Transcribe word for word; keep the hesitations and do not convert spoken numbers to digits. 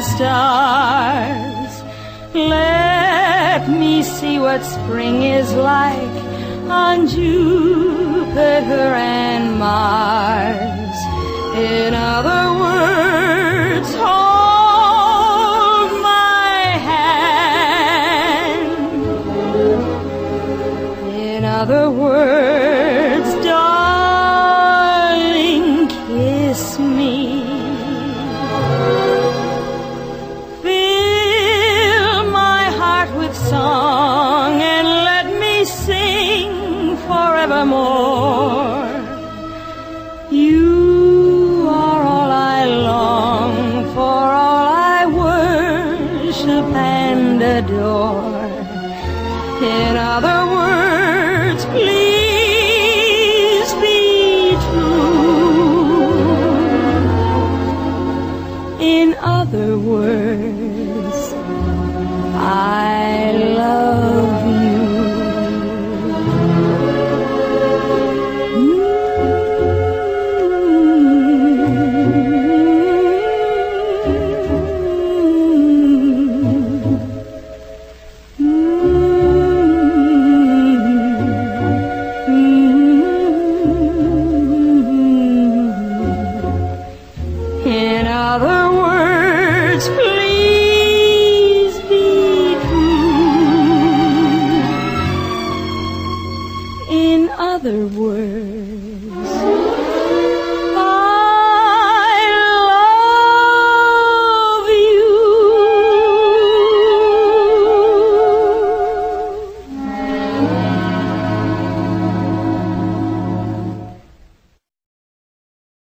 stars. Let me see what spring is like on Jupiter and Mars. In other words, hold my hand. In other words, darling, kiss me. Fill my heart with song and let me sing forevermore. You are all I long for, all I worship and adore. In other words, please be true. In other words, I love you. In other words, please be true. In other words,